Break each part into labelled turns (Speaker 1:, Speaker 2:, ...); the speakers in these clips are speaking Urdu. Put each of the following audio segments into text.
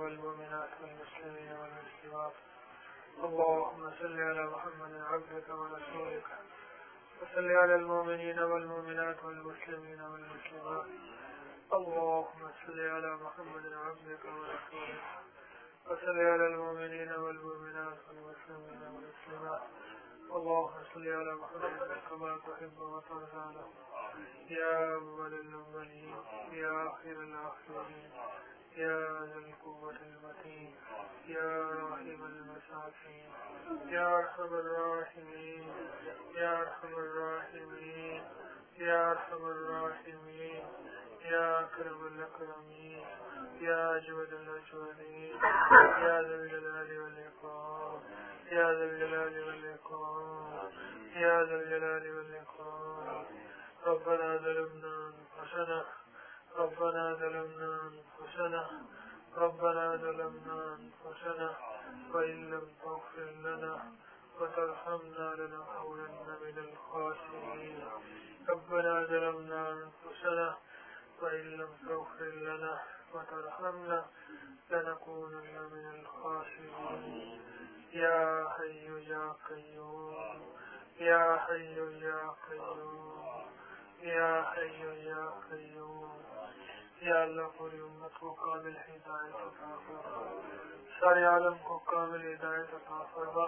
Speaker 1: والمؤمنات والمسلمين والمسلمات. اللهم صل على محمد عبدك ورسولك وصل على المؤمنين والمؤمنات والمسلمين والمسلمات. اللهم صل على محمد عبدك ورسولك وصل على المؤمنين والمؤمنات والمسلمين والمسلمات. اللهم صل على محمد كما تحب وترضى له يا أول الأولين يا آخر الآخرين يا ذا القوة المتين يا راحم المساكين يا أرحم الراحمين يا أرحم الراحمين يا أرحم الراحمين يا أكرم الأكرمين يا أجود الأجودين يا ذا الجلال والإكرام يا ذا الجلال والإكرام يا ذا الجلال والإكرام. ربنا ظلمنا أنفسنا ربنا ظلمنا أنفسنا ربنا ظلمنا أنفسنا وإن لم تغفر لنا وترحمنا لنكونن من الخاسرين. ربنا ظلمنا أنفسنا وإن لم تغفر لنا وترحمنا لنكونن من الخاسرين. يا حي يا قيوم يا حي يا قيوم یا حی یا قیوم. یا اللہ پوری امت کو کامل ہدایت عطا فرما، سارے عالم کو کامل ہدایت عطا فرما،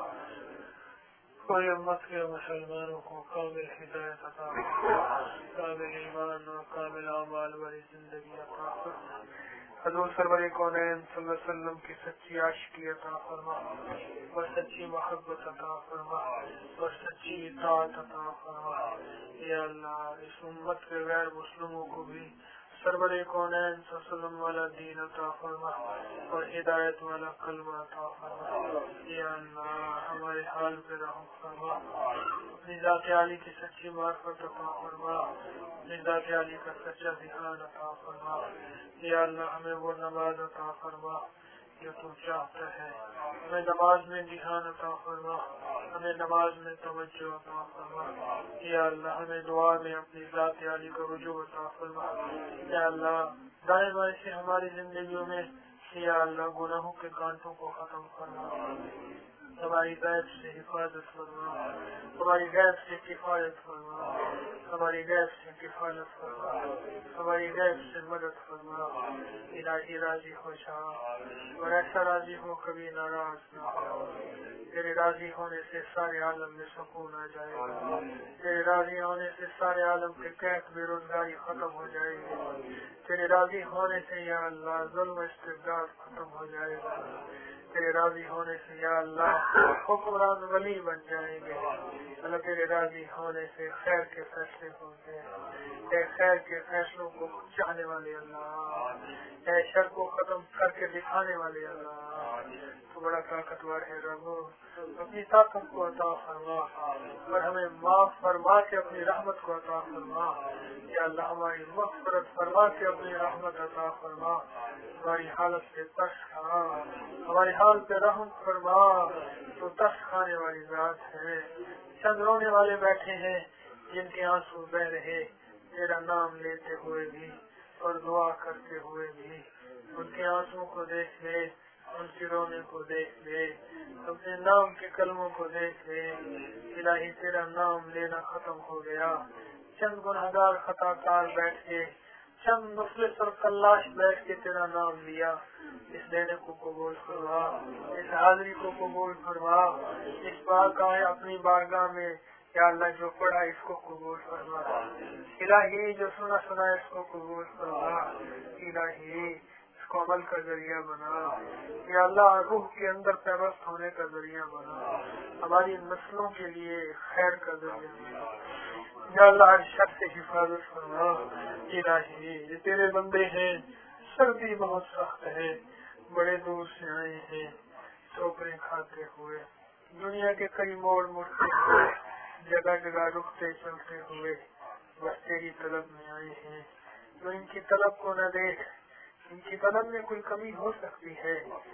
Speaker 1: پوری امت کے مسلمانوں کو کامل ہدایت عطا فرما، کامل ایمان اور کامل اعمال والی زندگی عطا فرما. حضور سرور کونین صلی اللہ علیہ وسلم کی سچی عاشقی عطا فرما اور سچی محبت عطا فرما اور سچی اطاعت عطا فرما. یا اللہ اس امت کے غیر مسلموں کو بھی سرور کونین صلی اللہ علیہ وسلم والا دین عطا فرما اور ہدایت والا کلمہ عطا فرما. یا اللہ ہمارے حال پہ رحم فرما، اپنی ذات عالی کی سچی معرفت عطا فرما، اپنی ذات عالی کا سچا دھیان عطا فرما. یا اللہ ہمیں وہ نماز عطا فرما جو تو چاہتا ہے، ہمیں نماز میں دھیان عطا فرما، ہمیں نماز میں توجہ عطا فرما. یا اللہ ہمیں دعا میں اپنی ذات عالی کا رجوع عطا فرما. یا اللہ دائیں بائیں سے ہماری زندگیوں میں یا اللہ گناہوں کے کانٹوں کو ختم فرما، ہماری غیب سے حفاظت فرما، ہماری غیب سے کفایت فرما، ہماری غیب سے کفالت فرما، ہماری غیب سے مدد فرما. الہی راضی ہو جا اور ایسا راضی ہو کبھی ناراض نہ ہو. تیرے راضی ہونے سے سارے عالم میں سکون آ جائے گا، تیرے راضی ہونے سے سارے عالم کے قحط بے روزگاری ختم ہو جائے گی، تیرے راضی ہونے سے یا اللہ ظلم و استبداد ختم ہو جائے گا، تیرے راضی ہونے سے یا اللہ حکمران ولی بن جائیں گے. اللہ تیرے راضی ہونے سے خیر کے فیصلے ہوتے ہیں، اے خیر کے فیصلوں کو چاہنے والے اللہ، اے شر کو ختم کر کے دکھانے والے اللہ، تو بڑا طاقتور ہے. رب اپنی طاقت کو عطا فرما اور ہمیں معاف فرما کے اپنی رحمت کو عطا فرما. یا اللہ ہماری مغفرت فرما کے اپنی رحمت عطا فرما. ہماری حالت سے ترس کھا، ہمارے حال پہ رحم فرما. تو ترس کھانے والی ذات ہے. چند رونے والے بیٹھے ہیں جن کے آنسو بہ رہے، تیرا نام لیتے ہوئے بھی اور دعا کرتے ہوئے بھی. ان کے آنسو کو دیکھ لے، ان کے رونے کو دیکھ لے، اپنے نام کے کلموں کو دیکھ لے. الہی تیرا نام لینا ختم ہو گیا. چند گنہگار خطا کار بیٹھ کے، چند مفلس اور کلاش بیٹھ کے تیرا نام لیا. اس لینے کو قبول فرما، اس حاضری کو قبول فرما. اس بات کا اپنی بارگاہ میں یا اللہ جو پڑھا اس کو قبول فرما. الہی جو سنا سنا اس کو قبول فرما. الہی اس کو عمل کا ذریعہ بنا. یا اللہ روح کے اندر پیوست ہونے کا ذریعہ بنا، ہماری نسلوں کے لیے خیر کا ذریعہ بنا. یا اللہ ہر شر سے حفاظت فرما. الہی یہ تیرے بندے ہیں، سردی بہت سخت ہے، بڑے دور سے آئے ہیں ٹھوکریں کھاتے ہوئے، دنیا کے کئی موڑ مڑتے ہوئے، جگہ جگہ رکتے چلتے ہوئے بس تیری طلب میں آئے ہیں. تو ان کی طلب کو نہ دیکھ، ان کی طلب میں کوئی کمی ہو سکتی ہے.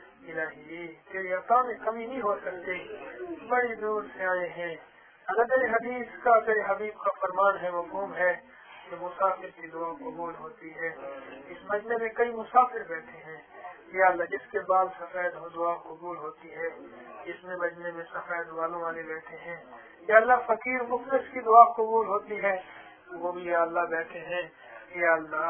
Speaker 1: الہی تیری عطا میں کمی نہیں ہو سکتی، بڑی دور سے آئے ہیں. اگر تیرے حدیث کا، تیرے حبیب کا فرمان ہے، مفہوم ہے کہ مسافر کی دعا قبول ہوتی ہے. اس مجمع میں کئی مسافر بیٹھے ہیں، یا اللہ جس کے بال سفید ہو دعا قبول ہوتی ہے، جس میں بجنے میں سفید بالوں والے بیٹھے ہیں یا اللہ فقیر مخلص کی دعا قبول ہوتی ہے وہ بھی یا اللہ بیٹھے ہیں، یا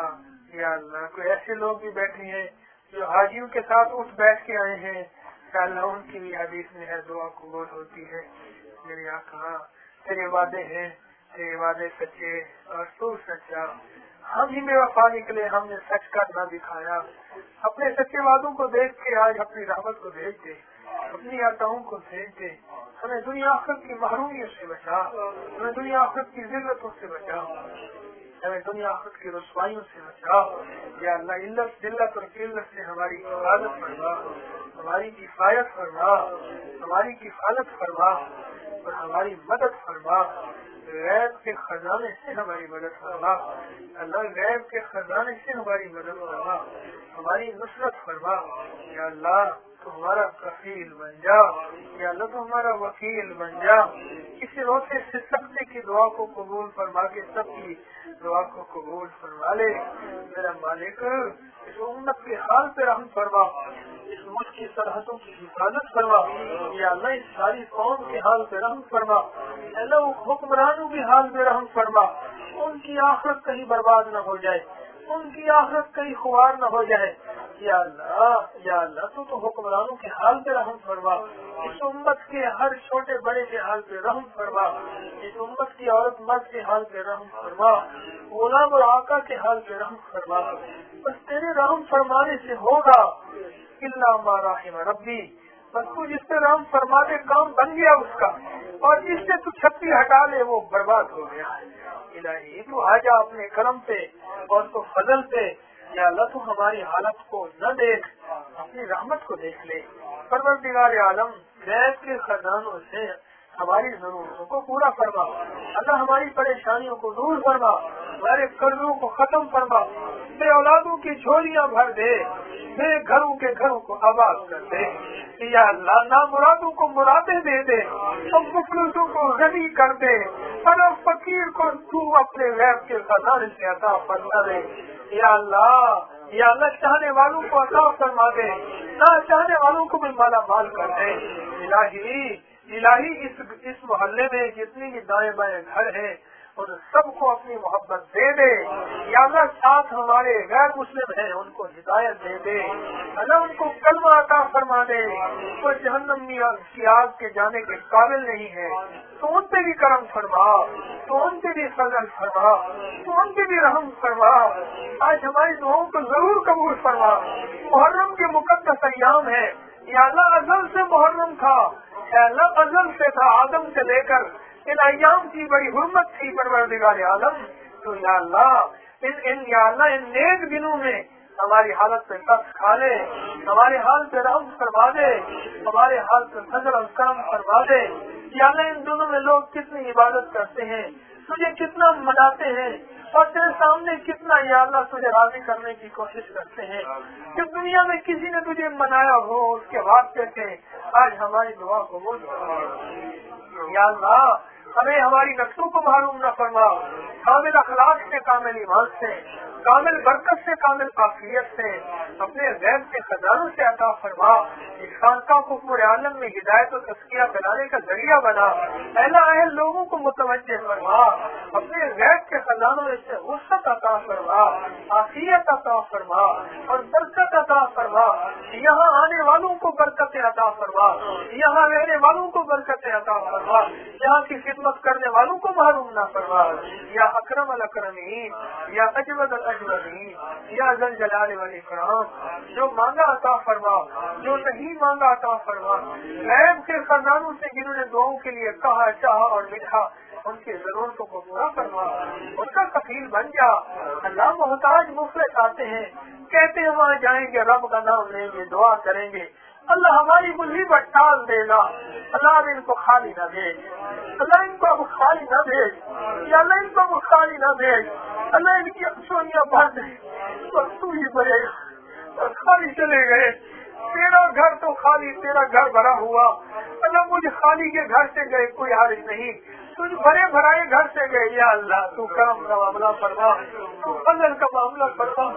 Speaker 1: اللہ کوئی ایسے لوگ بھی بیٹھے ہیں جو حاجیوں کے ساتھ اٹھ بیٹھ کے آئے ہیں، یا اللہ ان کی بھی حدیث میں ہے دعا قبول ہوتی ہے۔ میرے آقا تیرے وعدے ہیں، تیرے وعدے سچے اور تو سچا، ہم ہی بے وفا نکلے، ہم نے سچ کر نہ دکھایا، اپنے سچے وعدوں کو دیکھ کے آج اپنی رحمت کو بھیج دے، اپنی عطاؤں کو بھیج دے، ہمیں دنیا آخرت کی محرومیت سے بچا، ہمیں دنیا آخرت کی ذلتوں سے بچا، ہمیں دنیا آخرت کی رسوائیوں سے بچا، یا اللہ علت ذلت اور قلت سے ہماری حفاظت فرما، ہماری کفایت فرما، ہماری کفالت فرما اور ہماری مدد فرما، غیب کے خزانے سے ہماری مدد فرما، اللہ غیب کے خزانے سے ہماری مدد فرما، ہماری نصرت فرما، یا اللہ تو ہمارا کفیل بن جا، یا اللہ تو ہمارا وکیل بن جا، کسی روتے سے سکتے کی دعا کو قبول فرما کے سب کی دعا کو قبول فرما لے۔ میرا مالک اس امت کے حال پہ رحم فرما، اس ملک کی سرحدوں کی حفاظت فرما، یا اللہ اس ساری قوم کے حال پہ رحم فرما، اللہ حکمرانوں کے حال پہ رحم فرما، ان کی آخرت کہیں برباد نہ ہو جائے، ان کی آخرت کہیں خوار نہ ہو جائے، یا اللہ تو حکمرانوں کے حال پہ رحم فرما، اس امت کے ہر چھوٹے بڑے کے حال پہ رحم فرما، اس امت کی عورت مرد کے حال پہ رحم فرما، غلام اور آقا کے حال پہ رحم فرما، بس تیرے رحم فرمانے سے ہوگا الا ما رحم ربی، بس تو جس سے رحم فرما دے کام بن گیا اس کا، اور جس سے تو چھتی ہٹا لے وہ برباد ہو گیا۔ الہی تو آ جا اپنے کرم پہ اور تو فضل پہ، یا اللہ تو ہماری حالت کو نہ دیکھ، اپنی رحمت کو دیکھ لے، پروردگار عالم غیب کے خزانوں سے ہماری ضرورتوں کو پورا فرما، اللہ ہماری پریشانیوں کو دور فرما، ہمارے قرضوں کو ختم فرما، بے اولادوں کی جھولیاں بھر دے، بے گھروں کے گھروں کو آباد کر دے، یا اللہ نامرادوں کو مرادیں دے دے، اور مفلسوں کو غنی کر دے، اور فقیر کو تو اپنے غیب کے خزانے سے عطا فرما دے، یا اللہ چاہنے والوں کو عطا فرما دے، نہ چاہنے والوں کو بھی مالا مال کر دے۔ الہی اس محلے میں جتنی بھی دائیں بائیں گھر ہیں اور سب کو اپنی محبت دے دے، یا اللہ ساتھ ہمارے غیر مسلم ہیں ان کو ہدایت دے دے، اللہ ان کو کلمہ عطا فرما دے، وہ جہنم کی آگ کے جانے کے قابل نہیں ہے، تو ان پہ بھی کرم فرما، تو ان پہ بھی فضل فرما، تو ان پہ بھی رحم فرما، آج ہماری دعاؤں کو ضرور قبول فرما۔ محرم کے مقدس ایام ہے، یا اللہ ازل سے محرم تھا، یا اللہ ازل سے تھا، آدم سے لے کر ان ایام کی بڑی حرمت تھی پروردگار عالم، تو یا اللہ ان نیک دنوں میں ہماری حالت پہ ترس کھا لے، ہمارے حال پہ رحم فرما دے، ہمارے حال پہ فضل و کرم فرما دے، یا اللہ ان دنوں میں لوگ کتنی عبادت کرتے ہیں، تجھے کتنا مناتے ہیں، اور تیرے سامنے کتنا یا اللہ تجھے راضی کرنے کی کوشش کرتے ہیں، کہ دنیا میں کسی نے تجھے منایا ہو اس کے واسطے سے آج ہماری دعا قبول فرما، یا اللہ ہمیں ہماری نفسوں کو معلوم نہ فرما، کامل اخلاق سے، کامل ایمان سے، کامل برکت سے، کامل عافیت سے، اپنے غیب کے خزانوں سے عطا فرما، اس خانقاہ کو پورے عالم میں ہدایت و تزکیہ پھیلانے کا ذریعہ بنا، اہل لوگوں کو متوجہ فرما، اپنے غیب کے خزانوں سے وسعت عطا فرما، عافیت عطا فرما اور برکت عطا فرما، یہاں آنے والوں کو برکت عطا فرما، یہاں رہنے والوں کو برکت عطا فرما، یہاں کی خدمت کرنے والوں کو محروم نہ فرما، یا اکرم الاکرمین، یا اجود الاجودین، یا ذل جلال والاکرام، جو مانگا عطا فرما، جو نہیں مانگا عطا فرما، غیب کے خزانوں سے جنہوں نے دعاؤں کے لیے کہا، چاہا اور لکھا، ان کی ضرورتوں کو پورا کروا، ان کا کفیل بن جا۔ اللہ محتاج مفلس آتے ہیں، کہتے ہیں وہاں جائیں گے، رب کا نام لیں گے، دعا کریں گے، اللہ ہماری مصیبت ٹال دے گا، اللہ ان کو خالی نہ بھیج، اللہ ان کو اب خالی نہ بھیج، یا اللہ ان کو اب خالی نہ بھیج، اللہ ان کی افسوسیاں بھر دے، اور تو ہی بھرے گا، اور خالی چلے گئے، تیرا گھر تو خالی، تیرا گھر بھرا ہوا، اللہ مجھے خالی کے گھر سے گئے کوئی حرج نہیں، تجھ بھرے بھرائے گھر سے گئے، یا اللہ تو کرم کا معاملہ فرما، تو فضل کا معاملہ فرما،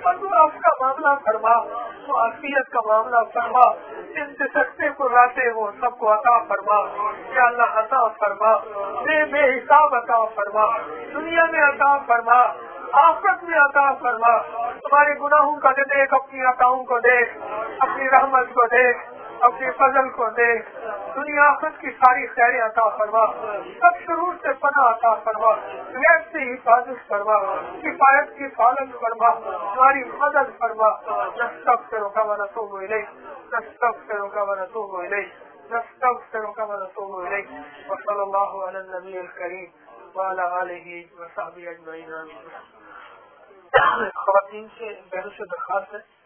Speaker 1: اور تو آپ کا معاملہ فرما، وہ عافیت کا معاملہ فرما، جن سے سکتے کو لاتے وہ سب کو عطا فرما، یا اللہ عطا فرما، بے حساب عطا فرما، دنیا میں عطا فرما، آخرت میں عطا فرما، ہمارے گناہوں کا دیکھ، اپنی عطاؤں کو دیکھ، اپنی رحمت کو دیکھ، اپنے فضل کو دیکھ، دنیا آخرت کی ساری خیریں عطا فرما، سب شرور سے پناہ عطا فرما، غیب سے حفاظت فرما، کفایت کی حفاظت فرما، ہماری مدد فرما، نستغفرک ونتوب الیک، نستغفرک ونتوب الیک، نستغفرک ونتوب الیک، وصلی اللہ علی النبی الکریم وعلی آلہ وصحبہ اجمعین۔ خواتین سے بہن سے درخواست ہے